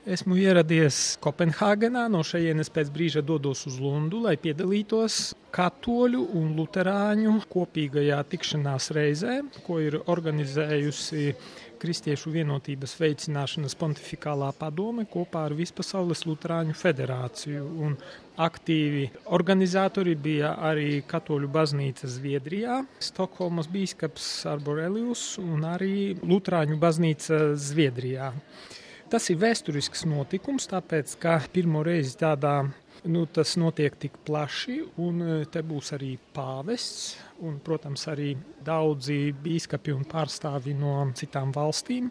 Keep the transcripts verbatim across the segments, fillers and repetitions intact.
Esmu ieradies Kopenhāgenā, no šejienes pēc brīža dodos uz Lundu, lai piedalītos katoļu un luterāņu kopīgajā tikšanās reizē, ko ir organizējusi Kristiešu vienotības veicināšanas pontifikālā padome kopā ar Vispasaules luterāņu federāciju. Un aktīvi organizatori bija arī Katoļu baznīca Zviedrijā, Stokholmas bīskaps Arborelius un arī Luterāņu baznīca Zviedrijā. Tas ir vēsturisks notikums, tāpēc, ka pirmo reizi tādā, nu, tas notiek tik plaši, un te būs arī pāvests, un, protams, arī daudzi bīskapi un pārstāvi no citām valstīm,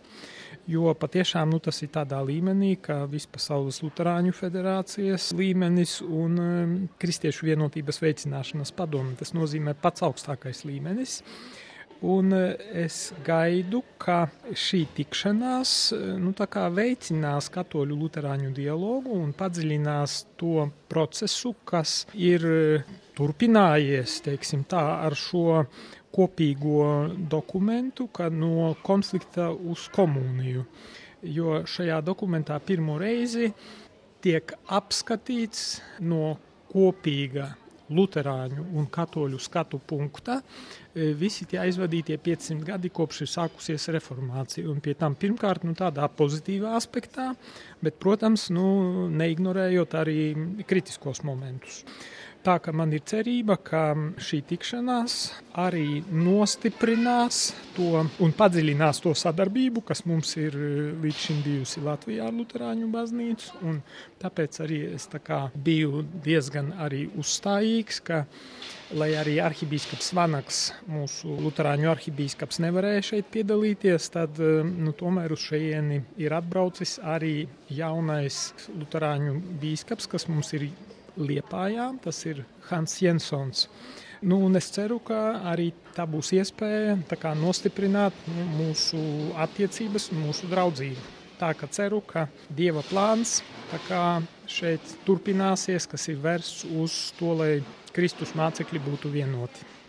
jo patiešām, nu, tas ir tādā līmenī, ka Vispasaules luterāņu federācijas līmenis un um, Kristiešu vienotības veicināšanas padome. Tas nozīmē pats augstākais līmenis. Un es gaidu, ka šī tikšanās nu, tā kā veicinās katoļu luterāņu dialogu un padziļinās to procesu, kas ir turpinājies, teiksim tā, ar šo kopīgo dokumentu, ka no konflikta uz komuniju. Jo šajā dokumentā pirmo reizi tiek apskatīts no kopīga luterāņu un katoļu skatu punkta visi tie aizvadītie piecsimt gadi, kopš ir sākusies reformācija. Un pie tam pirmkārt nu, tādā pozitīvā aspektā, bet, protams, nu, neignorējot arī kritiskos momentus. Tā ka man ir cerība, ka šī tikšanās arī nostiprinās to un padziļinās to sadarbību, kas mums ir līdz šim bijusi Latvijā ar luterāņu baznīcu. Un tāpēc arī es tā kā biju diezgan arī uzstājīgs, ka, lai arī arhibīskaps Vanaks, mūsu luterāņu arhibīskaps, nevarēja šeit piedalīties, tad nu, tomēr uz šejieni ir atbraucis arī jaunais luterāņu bīskaps, kas mums ir Liepājā, tas ir Hans Jensons. Nu, un es ceru, ka arī tā būs iespēja tā kā nostiprināt nu, mūsu attiecības un mūsu draudzību. Tā ka ceru, ka Dieva plāns tā kā šeit turpināsies, kas ir vērsts uz to, lai Kristus mācekļi būtu vienoti.